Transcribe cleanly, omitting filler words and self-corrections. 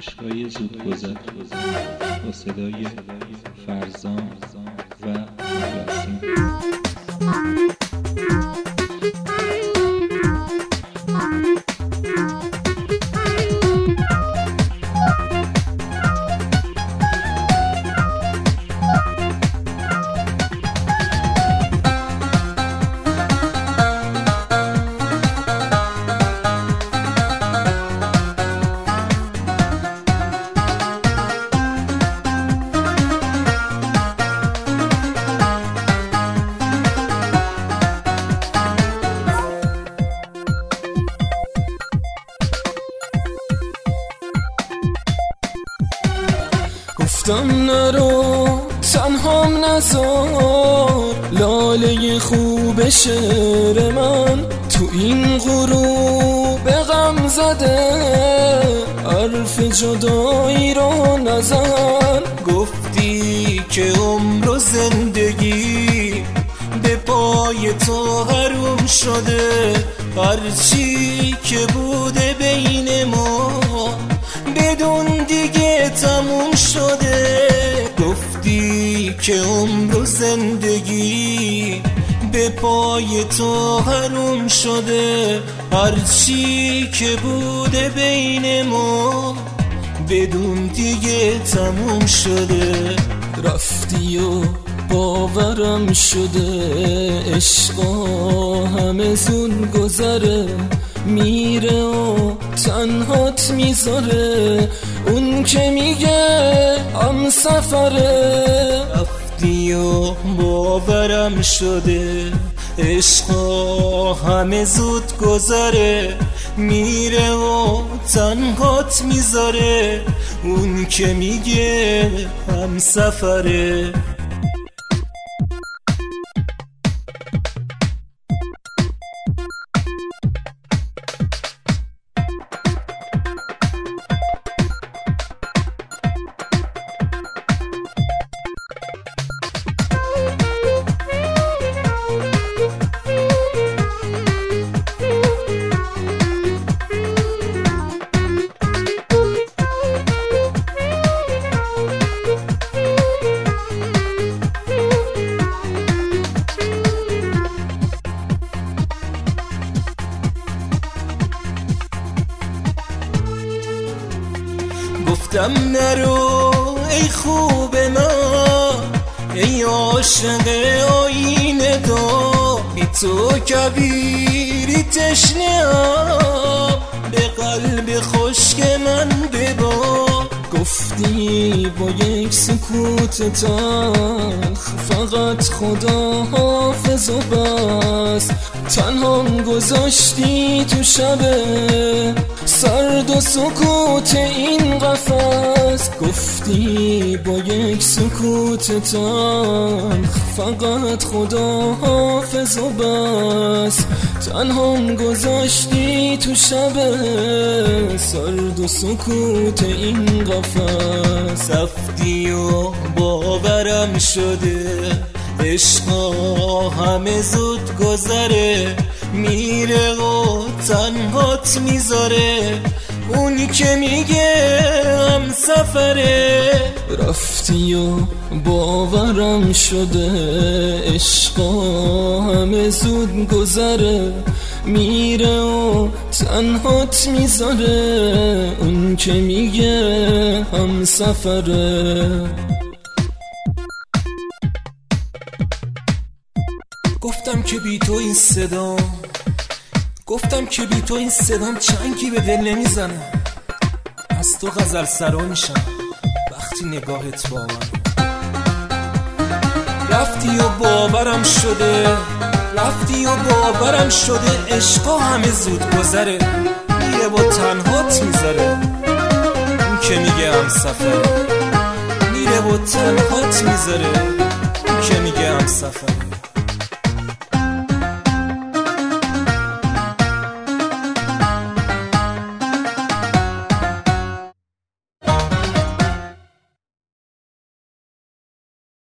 عشقای زودگذر با صدای فرزان و یاسین. گفتم نرو تنهام نذار، لاله خوب شعر من تو این غروب غم زده، حرف جدایی رو نزن. گفتی که عمر و زندگی به پای تو حروم شده، هرچی که بوده بین ما بدون دیگه تموم شده. گفتی که عمر و زندگی به پای تو حروم شده، هرچی که بوده بین ما بدون دیگه تموم شده. رفتی و باورم شده، عشقا همه زون گذره، میره و تنهات میذاره، اون که میگه هم سفره. رفتی و باورم شده، عشقا همه زود گذره، میره و تنهات میذاره، اون که میگه هم سفره. گفتم نرو ای خوب من، ای عاشق آینه دار، بی تو کبیری تشنه‌ام، به قلب خشک من ببار. گفتی با یک سکوت تلخ فقط خدا حافظ و بس، تنهام گذاشتی تو شب سرد و سکوت این قفس. گفتی با یک سکوت تلخ فقط خدا حافظ و بس، تنهام گذاشتی تو شب سرد و سکوت این قفس. رفتی و باورم شده، عشقا همه زود گذره، میره و تنهات میذاره، اونی که میگه هم سفره. رفتی و باورم شده، عشقا همه زود گذره، میره و تنهات میذاره، اون که میگه هم سفره. گفتم که بی تو این صدام، گفتم که بی تو این صدام چنگی به دل نمیزنه، از تو غزل سرا میشم وقتی نگاهت با من. رفتی و باورم شده، رفتی و باورم شده، عشقا همه زود گذره، میره با تنهات میذاره، اون که میگه هم سفره. میره با تنهات میذاره، اون که میگه هم سفره.